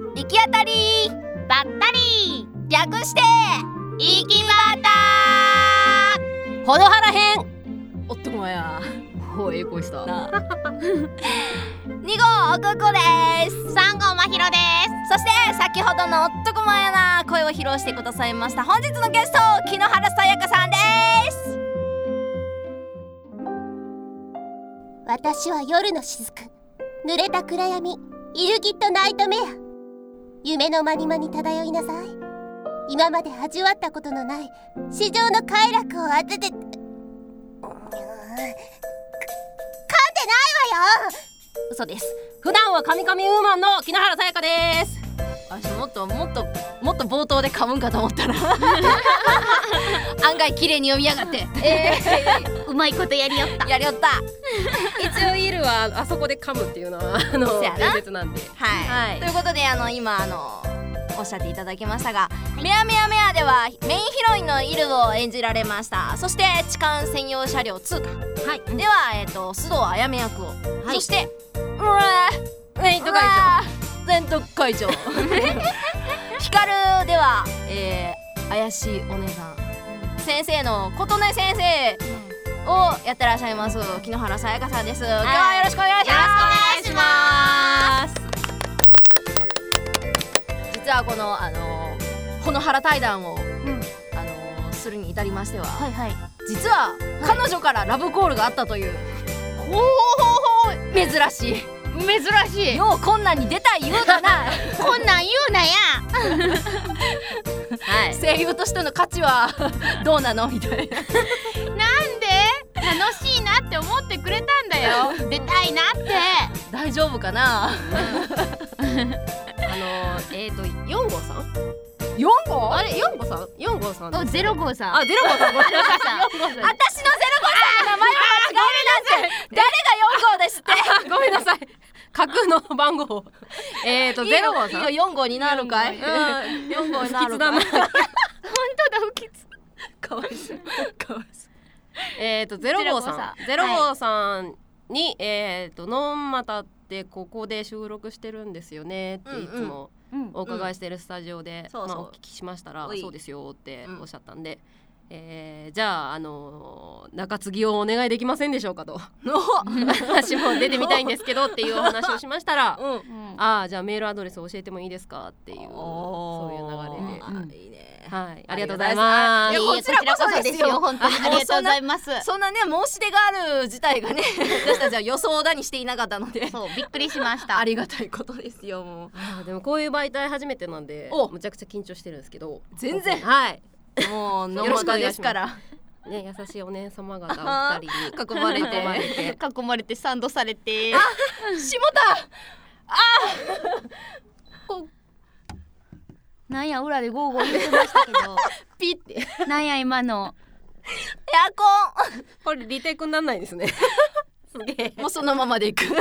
行き当たりばったり略して行きばったほのはらへん。おっともやええ声した 2号おくこです。 3号まひろです。 そして先ほどのおっとこまやな声を披露してくださいました本日のゲスト木野原さやかさんです。 私は夜の雫、濡れた暗闇、イルギットナイトメア。夢のまにまに漂いなさい。今まで味わったことのない至上の快楽を当てて。噛んでないわよ。 嘘です。普段はカミカミウーマンの木野原さやかです。私もっと冒頭で噛むんかと思ったら案外綺麗に読みやがってうまいことやりよったやりよった一応イルはあそこで噛むっていうのは伝説なんで、 はい、ということで今おっしゃっていただきましたが、メアメアメアではメインヒロインのイルを演じられました。そして痴漢専用車両2か、はい、では須藤あやめ役を、はい、そして全特会長ヒカルでは、怪しいお姉さん先生の琴音先生をやってらっしゃいます木野原さやかさんです。今日はよろしくお願いします。 よろしくお願いします。 実はこのほのはら対談を、するに至りましては、 はいはい、 実は彼女からラブコールがあったという、珍しいようこんなんに出たい言うだなこんなん言うなやはい、声優としての価値はどうなのみたいななんで楽しいなって思ってくれたんだよ出たいなって大丈夫かな 4号さん 4号あれ4号さん4号さん 0号さんゼロ号さんごめんなさい私のゼロ号さんの名前を間違えるなんて誰が4号ですってごめんなさい架空の番号0号さん 4号になるかい4号になるかい本当だ不吉かわいそう0号さんにノンマタってここで収録してるんですよねっていつもお伺いしてるスタジオでお聞きしましたらそうですよっておっしゃったんで、じゃあ中継ぎをお願いできませんでしょうかと私も出てみたいんですけどっていうお話をしましたら、じゃあメールアドレス教えてもいいですかっていうそういう流れで、いいね、はい、ありがとうございます。 こちらこそですよ本当にありがとうございます。 そんなね申し出がある自体がね私たちは予想だにしていなかったのでそうびっくりしましたありがたいことですよ。もうでもこういう媒体初めてなんでむちゃくちゃ緊張してるんですけど全然はいもうノーマタですからね、優しいお姉様方お二人に囲まれて囲まれてサンドされて下田なんや裏でゴーゴー言ってましたけどピッてなんや今のエアコンこれリテイクになんないですねすげえもうそのままでいく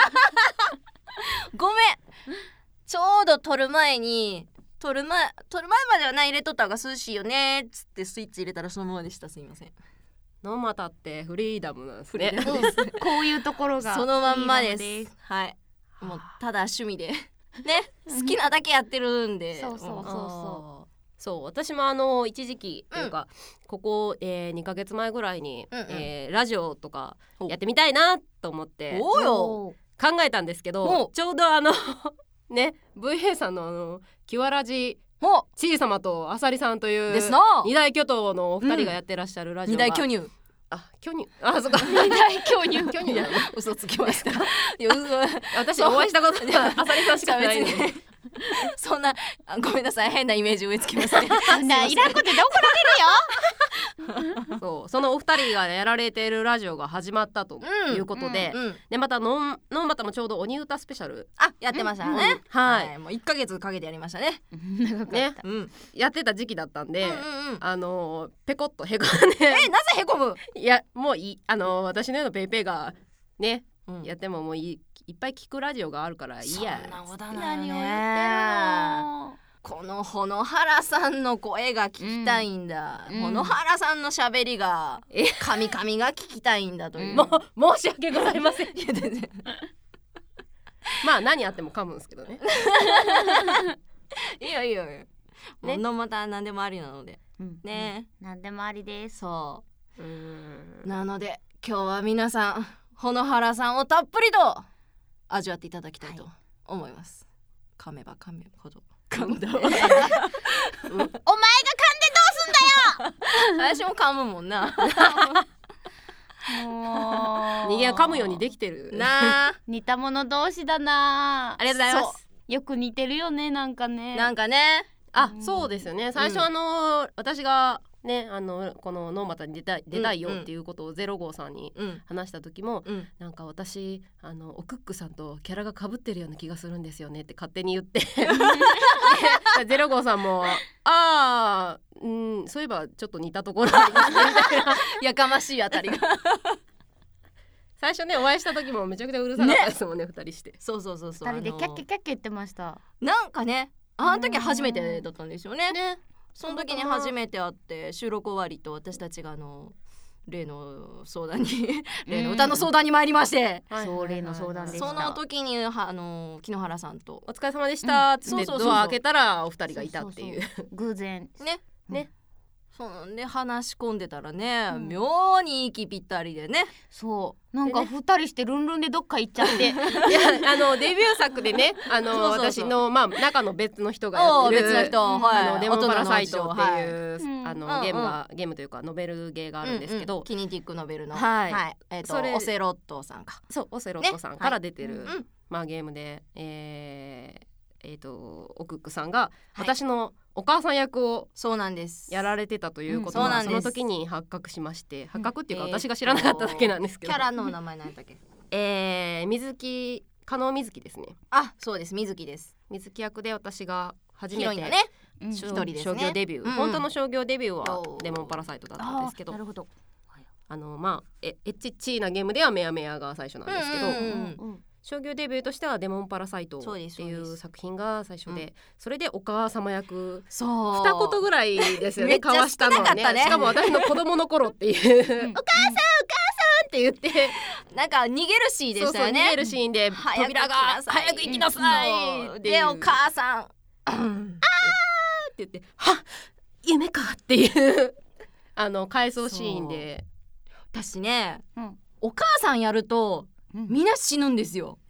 ごめんちょうど撮る前までは入れとった方が涼しいよねっつってスイッチ入れたらそのままでした。すいません。 ノマタってフリーダムなんですねこういうところがそのまんまです。はいもうただ趣味でね好きなだけやってるんでそう私も一時期というか、ここ、2ヶ月前ぐらいに、ラジオとかやってみたいなと思って考えたんですけどちょうどね VA さんのキュアラジちいさまとあさりさんという二大巨頭のお二人がやってらっしゃるラジオが、 二大巨乳そうか二大巨乳嘘つきました私お会いしたことないあさりさんしかないのでそんなごめんなさい変なイメージ植え付けますねいらんことで怒られるよそうそのお二人がやられているラジオが始まったということで、でまたノンマタもちょうど鬼歌スペシャルやってましたね、 はいもう1ヶ月かけてやりましたね長かったね、やってた時期だったんで、ペコッとへこんでなぜへこむいやもう私のようなペイペイがね、やってももういっぱい聞くラジオがあるからいいや。 そんなことない何を言ってるのこのほのはらさんの声が聞きたいんだ、ほのはらさんの喋りが神々が聞きたいんだという、 もう申し訳ございませんいや全然まあ何あっても噛むんですけどねいいよいいよ、ね、ノンマタ何でもありなので、ね、 何でもありです。 そうなので今日は皆さん穂原さんをたっぷりと味わっていただきたいと思います、噛めば噛むほど噛んだお前が噛んでどうすんだよ私も噛むもんな人間は噛むようにできてるな似た者同士だな。 ありがとうございます。 よく似てるよね、なんかね。 そうですよね。最初私がねこのノーマタに出たいよっていうことを0号さんに話した時も、なんか私おクックさんとキャラが被ってるような気がするんですよねって勝手に言って0号さんもそういえばちょっと似たところありますねみたいなやかましいあたりが最初ねお会いした時もめちゃくちゃうるさかったですもんね、2人して。 そう 2人でキャッキャキャッキャ言ってました。 なんかねあの時初めてだったんですよね。その時に初めて会って収録終わりと私たちが例の相談に例の歌の相談に参りまして、 そう例の相談でした。 その時に木野原さんとお疲れ様でしたってドア開けたらお二人がいたっていう偶然ねそうで話し込んでたらね、妙に息ぴったりでね。 そうなんか2人してルンルンでどっか行っちゃっていやデビュー作でね私の中の別の人がやってる別の人、 デモンパラサイトっていうゲームというかノベルゲーがあるんですけど、 キニティックノベルのオセロットさんかオセロットさんから出てるゲームでおクックさんが私のお母さん役をやられてたということがその時に発覚しまして、発覚っていうか私が知らなかっただけなんですけど、 キャラの名前何だっけ加納水木ですね。 そうです、水木です。 水木役で私が初めて商業デビュー、本当の商業デビューはデモンパラサイトだったんですけど、 なるほど。 エッチッチーなゲームではメヤメヤが最初なんですけど、商業デビューとしてはデモンパラサイトっていう作品が最初で、それでお母様役2言ぐらいですよね交わしたのはね。しかも私の子供の頃っていうお母さんって言ってなんか逃げるシーンでしたよね。 逃げるシーンで扉が早く行きなさいでお母さんって言ってはっ夢かっていう回想シーンで、 私ね、お母さんやるとみんな死ぬんですよ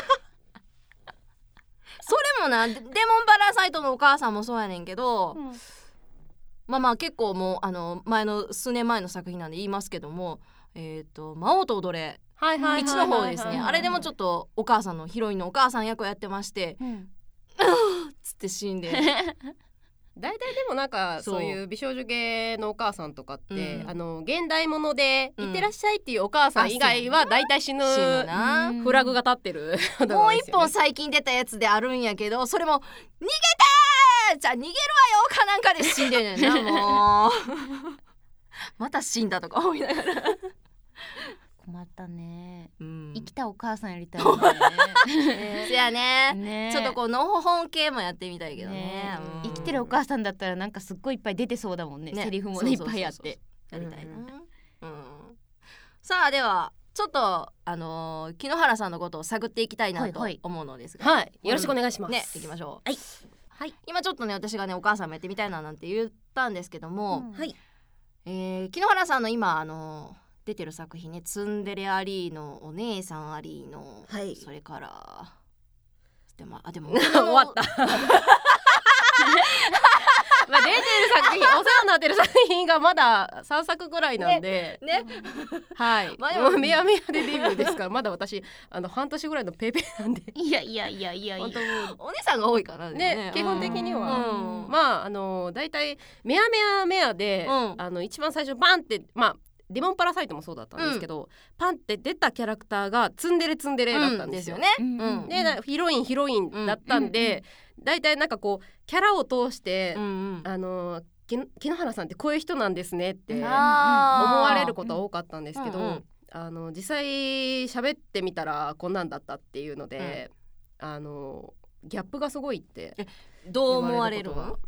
それもなデモンパラサイトのお母さんもそうやねんけど、結構もう数年前の作品なんで言いますけども、魔王と踊れ1の方ですね。あれでもちょっとお母さんのヒロインのお母さん役をやってまして、つって死んで大体でもなんかそういう美少女系のお母さんとかって、現代ものでいってらっしゃいっていうお母さん以外は大体死ぬフラグが立ってるもう一本最近出たやつであるんやけど、それも逃げてじゃあ逃げるわよかなんかで死んでるねんなもうまた死んだとか思いながら困ったね、生きたお母さんやりたいねせやね、ちょっとこうのほほん系もやってみたいけどね。 生きてるお母さんだったらなんかすっごいいっぱい出てそうだもんね、セリフもいっぱいあってやりたいな。さあではちょっと木野原さんのことを探っていきたいなと思うのですが、 よろしくお願いします。 ね、行きましょう。今ちょっとね私がねお母さんもやってみたいななんて言ったんですけども、木野原さんの今出てる作品ね、ツンデレアリーのお姉さんアリーの、それからでも終わった出てる作品お世話になってる作品がまだ3作ぐらいなんでもうメヤメヤでデビューですからまだ私半年ぐらいのペーペーなんでいや本当お姉さんが多いからね基本的にはだいたいメヤメヤで一番最初バンってデモンパラサイトもそうだったんですけど、パンって出たキャラクターがツンデレだったんですよね。でヒロインだったんで、だいたいなんかこうキャラを通して、木野原さんってこういう人なんですねって思われることは多かったんですけど、実際喋ってみたらこんなんだったっていうので、ギャップがすごいってどう思われるわ。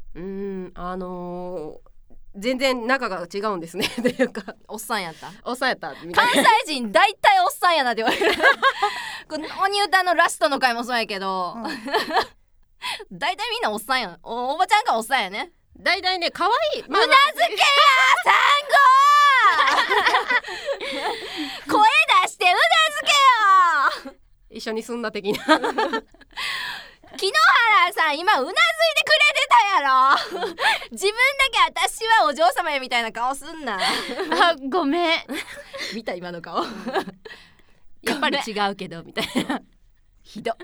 全然仲が違うんですねというかおっさんやったみたいな。 関西人大体おっさんやなって言われる鬼歌のラストの回もそうやけど、大体みんなおっさんやん。おばちゃんかおっさんやね。 大体ね可愛い、 うなずけやサンゴ声出してうなずけよ一緒に住んだ的な木野原さん今うなずいてくれてたやろ自分だけ私はお嬢様やみたいな顔すんなあ、ごめん。 見た今の顔やっぱり違うけどみたいなひど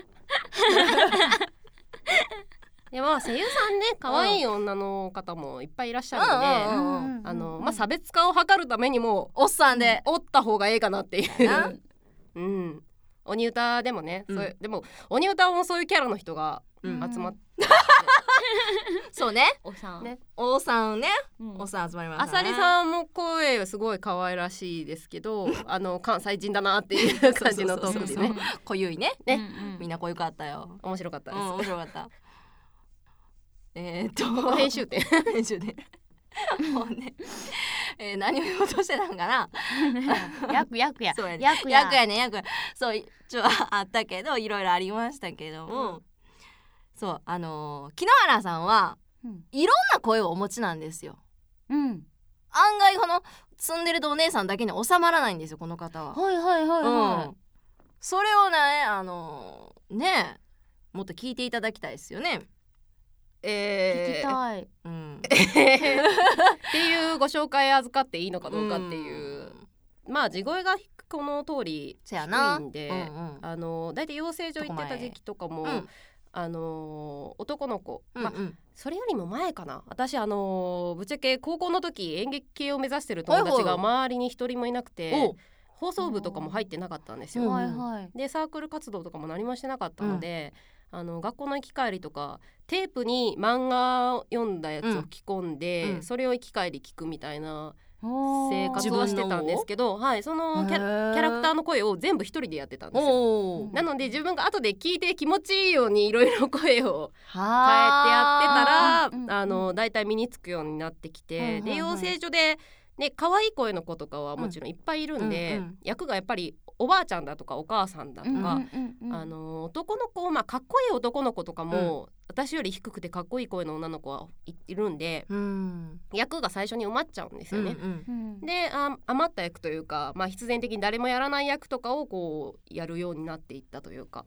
でも声優さんね可愛い女の方もいっぱいいらっしゃるので、差別化を図るためにもおっさんでおった方がええかなっていう鬼歌でもね、でも鬼歌もそういうキャラの人が集まって、 そうね、 おさんね、おさんね、おさん集まりましたね。 あさりさんも声はすごい可愛らしいですけど関西人だなっていう感じのトークでね濃ゆいね、みんな濃ゆかったよ。 面白かったです、 面白かったここ編集点編集点もうね、何を言おうとしてたんかな役やそうやね、 役やね役そうあったけどいろいろありましたけども、そう木野原さんはいろんな声をお持ちなんですよ。案外この住んでるとお姉さんだけに収まらないんですよこの方は。それをねもっと聞いていただきたいですよね。 聞きたい、 っていうご紹介預かっていいのかどうかっていう、まあ地声がこの通り低いんで、だいたい養成所行ってた時期とかも、男の子、それよりも前かな、私ぶっちゃけ高校の時演劇系を目指してる友達が周りに一人もいなくて、放送部とかも入ってなかったんですよ。でサークル活動とかも何もしてなかったので、学校の行き帰りとかテープに漫画を読んだやつを吹き込んで、それを行き帰り聞くみたいな生活をしてたんですけど、そのキャラクターの声を全部一人でやってたんですよ。なので自分が後で聞いて気持ちいいようにいろいろ声を変えてやってたらだいたい身につくようになってきて、で養成所で可愛い声の子とかはもちろんいっぱいいるんで、役がやっぱりおばあちゃんだとかお母さんだとか、男の子、かっこいい男の子とかも、私より低くてかっこいい声の女の子はいるんで、役が最初に埋まっちゃうんですよね。で余った役というか、必然的に誰もやらない役とかをこうやるようになっていったというか。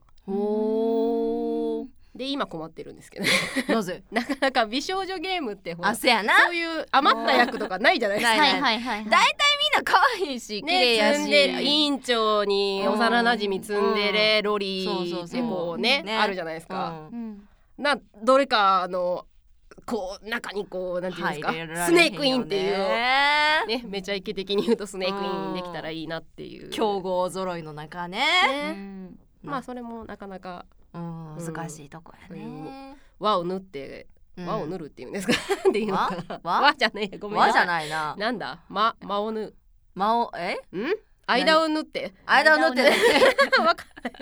で今困ってるんですけどなぜなかなか美少女ゲームってそうやな、 そういう余った役とかないじゃないですか。 大体みんな可愛いし綺麗やし、 委員長に幼なじみツンデレロリーってこうねあるじゃないですか。どれかこう中にこうなんていうんですか、スネークインっていうね、めちゃイケ的に言うとスネークインできたらいいなっていう強豪揃いの中ね。 それもなかなか難しいとこやね。 輪を縫って輪を縫るっていうんですかっていうのかな。輪じゃねえ、ごめんなさい。 輪じゃないな。 なんだ間を縫間を間を縫って間を縫って間を縫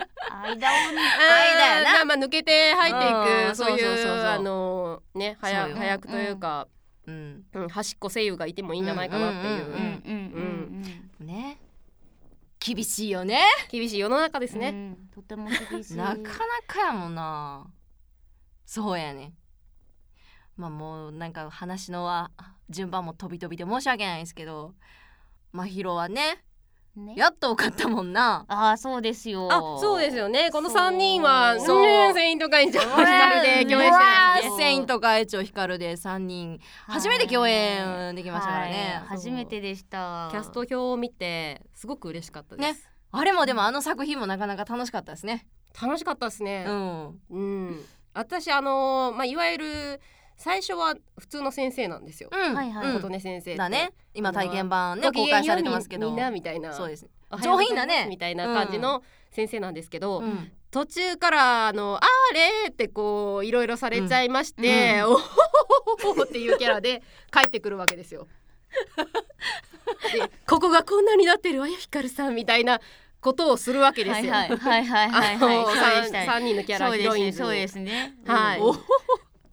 って抜けて入っていく、そういうね早くというか端っこ声優がいてもいいんじゃないかなっていうね。厳しいよね。 厳しい世の中ですね。 とても厳しい。 なかなかやもんな。そうやね。もうなんか話の順番も飛び飛びで申し訳ないですけど、まひろはねやっと受かったもんな。 そうですよ。 そうですよね。この3人はセイント会長光で共演してるんですね。 セイント会長光で3人初めて共演できましたからね。 初めてでした。 キャスト表を見てすごく嬉しかったです。 あれもでも作品もなかなか楽しかったですね。 楽しかったですね。私いわゆる最初は普通の先生なんですよ。琴音先生だね。今体験版ね公開されてますけど、 みんなみたいな、 そうです。上品なねみたいな感じの先生なんですけど、途中からあれってこういろいろされちゃいまして、おほほほっていうキャラで帰ってくるわけですよ。でここがこんなになってるわよ光さんみたいなことをするわけですよ。3人のキャラヒロインズ。 そうですね。 はい。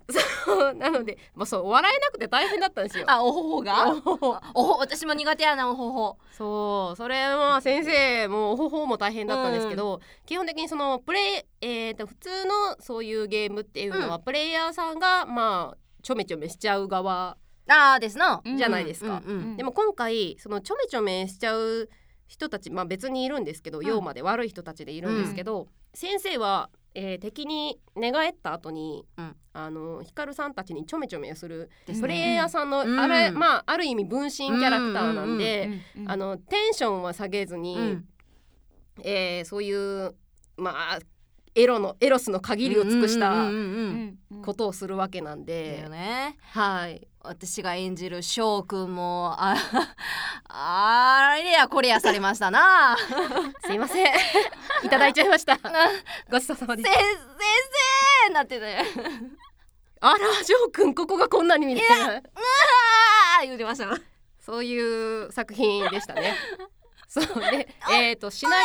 なので、そう笑えなくて大変だったんですよ。 おほほが私も苦手やなおほほ。 そうそれは先生もおほほも大変だったんですけど、基本的にその普通のそういうゲームっていうのは、プレイヤーさんがちょめちょめしちゃう側ですなじゃないですか。でも今回そのちょめちょめしちゃう人たち、別にいるんですけど、陽まで悪い人たちでいるんですけど、先生は、敵に寝返った後に、ヒカルさんたちにちょめちょめするプレイヤーさんの、ある意味分身キャラクターなんで、テンションは下げずに、そういうエロスの限りを尽くしたことをするわけなんで、はい、 私が演じる翔くんもあれやこれやされましたなすいませんいただいちゃいましたごちそうさまです。 先生なっててあら翔くんここがこんなに見えない言うてました。 そういう作品でしたね。そうで、シナ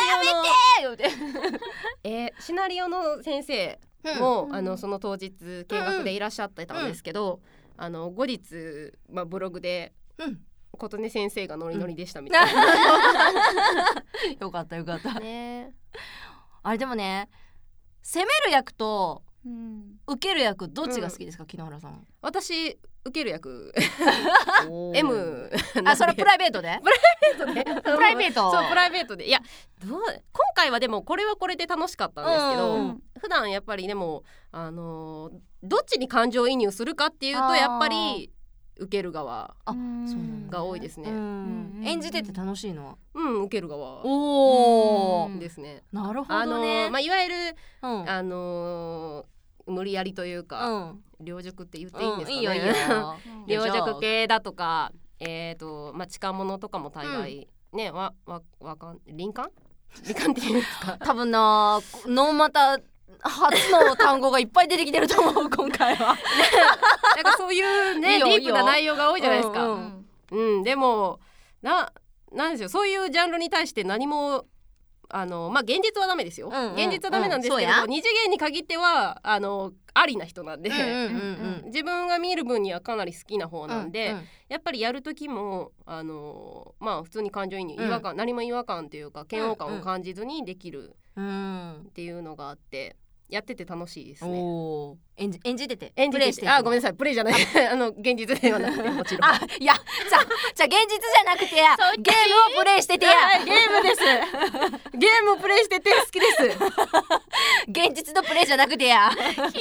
リオの先生も、その当日見学でいらっしゃってたんですけど、後日、ブログで、琴音先生がノリノリでしたみたいな、 よかったよかった、あれでもね、攻める役と、受ける役どっちが好きですか、木原さん。 私受ける役M それプライベートでプライベートでいや今回はでもこれはこれで楽しかったんですけど、普段やっぱりでもどっちに感情移入するかっていうとやっぱり受ける側が多いですね。 演じてて楽しいのは受ける側ですね。 なるほどね。 いわゆる無理やりというか、両軸って言っていいんですかね。いいよ両軸系だとか、痴漢者とかも大概、ね、林間っていうんですか。 多分なまた初の単語がいっぱい出てきてると思う今回はなんかそういうねディープな内容が多いじゃないですか。でもなんですよ、そういうジャンルに対して何も現実はダメですよ、現実はダメなんですけど、二次元に限ってはありな人なんで、自分が見る分にはかなり好きな方なんで、やっぱりやる時も普通に感情移入、何も違和感というか嫌悪感を感じずにできるっていうのがあって、やってて楽しいですね。 演じててプレイして、ごめんなさい、プレイじゃない現実ではなくて、もちろんいやじゃあ現実じゃなくてやゲームをプレイしててやゲームですゲームをプレイしてて好きです現実のプレイじゃなくてや必死や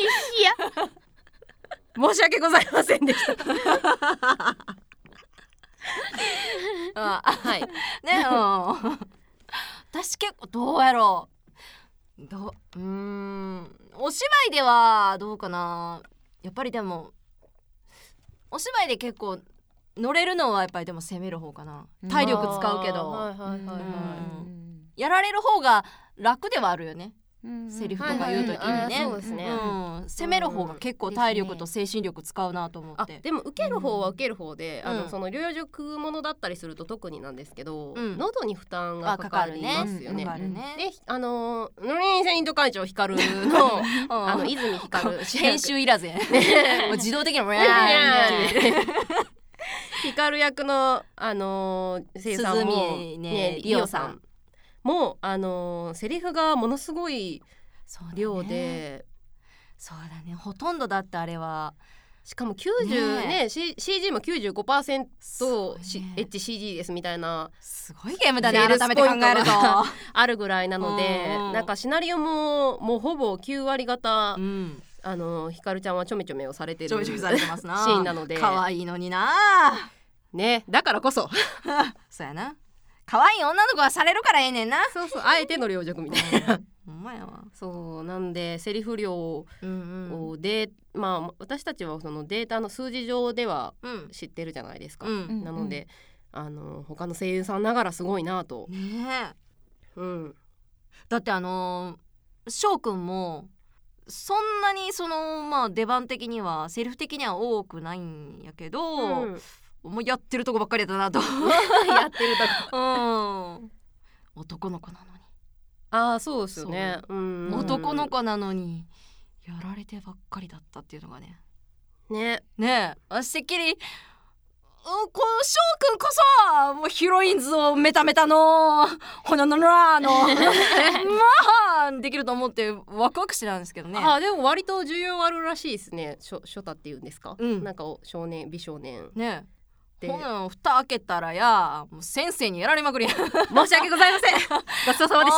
申し訳ございませんでしたはいね私結構どうやろうお芝居ではどうかな。やっぱりでもお芝居で結構乗れるのはやっぱりでも攻める方かな。体力使うけどやられる方が楽ではあるよね。セリフとか言う時にね、 そうですね、 攻める方が結構体力と精神力使うなと思って。 でも受ける方は受ける方で、その両軸ものだったりすると特になんですけど、喉に負担がかかりますよね。でノリンセイント会長ヒカルの泉ヒカル編集いらずや自動的にヒカル役の声優さんもリオさんもセリフがものすごい量で、 そうだね、ほとんどだってあれはしかも90ね、CG も 95% HCG ですみたいな、 すごいゲームだね改めて考えるとあるぐらいなので、なんかシナリオももうほぼ9割方、ヒカルちゃんはちょめちょめをされてるシーンなので、 可愛いのになね、だからこそそうやな、可愛い女の子はされるからええねんな。 そうあえての両軸みたいなほんまやわ。 そうなんでセリフ量で、私たちはそのデータの数字上では知ってるじゃないですか、なので他の声優さんながらすごいなとねえ、だって翔くんもそんなに出番的にはセリフ的には多くないんやけど、もうやってるとこばっかりだなとやってるとこ男の子なのに。 そうですよね、 男の子なのにやられてばっかりだったっていうのがね、 ね私てっきり翔くんこそもうヒロインズをメタメタのほなのらのまあできると思ってワクワクしてたんですけどね。 でも割と需要あるらしいですね。ショタっていうんですか、なんか少年美少年ねほな蓋開けたらやもう先生にやられまくりや申し訳ございませんごちそうさまで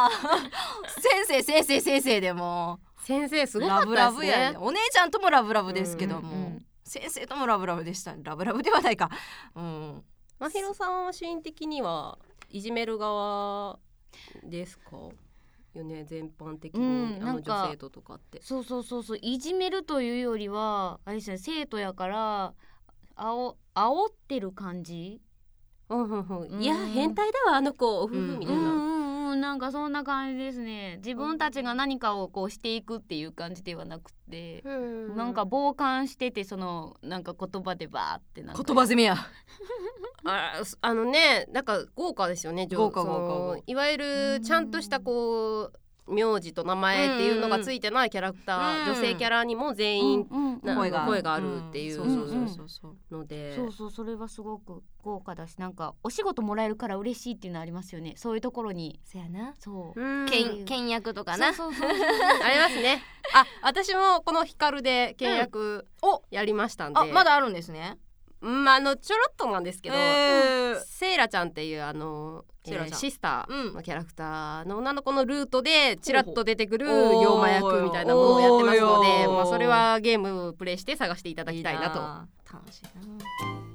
した先生でも先生すごかったですね。 ラブラブやね。お姉ちゃんともラブラブですけども、先生ともラブラブでした。ラブラブではないか。 真宙さんはシーン的にはいじめる側ですかよね、全般的に、女生徒とかって。 そういじめるというよりはあれですね、生徒やから煽ってる感じ。 いや変態だわあの子みたいな。 なんかそんな感じですね。自分たちが何かをこうしていくっていう感じではなくて、なんか傍観してて、そのなんか言葉でバーってなんか言葉攻めやね、なんか豪華ですよね。 豪華いわゆるちゃんとしたこう名字と名前っていうのがついてないキャラクター、女性キャラにも全員声があるっていうので、 それはすごく豪華だし、なんかお仕事もらえるから嬉しいっていうのありますよね。そういうところにそやな、 倹約とかなありますね。私もこのヒカルで倹約やりましたんで。 まだあるんですね。 ちょろっとなんですけど、セイラちゃんっていうシスターのキャラクターの女の子のルートでチラッと出てくる妖魔役みたいなものをやってますので、それはゲームプレイして探していただきたいなと。 楽しいな。